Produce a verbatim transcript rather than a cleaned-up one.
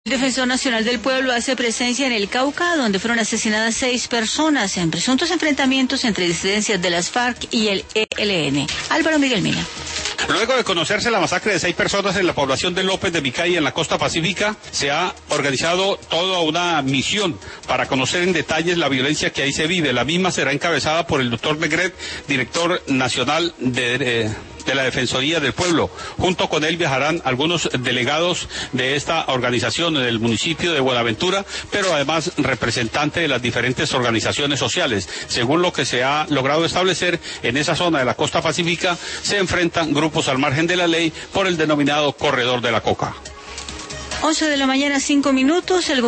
El Defensor Nacional del Pueblo hace presencia en el Cauca, donde fueron asesinadas seis personas en presuntos enfrentamientos entre disidencias de las FARC y el E L N. Álvaro Miguel Mina. Luego de conocerse la masacre de seis personas en la población de López de Micay en la costa pacífica, se ha organizado toda una misión para conocer en detalles la violencia que ahí se vive. La misma será encabezada por el doctor Negret, director nacional de... Eh, de la Defensoría del Pueblo. Junto con él viajarán algunos delegados de esta organización del municipio de Buenaventura, pero además representantes de las diferentes organizaciones sociales. Según lo que se ha logrado establecer, en esa zona de la costa pacífica se enfrentan grupos al margen de la ley por el denominado Corredor de la Coca. once de la mañana, cinco minutos. El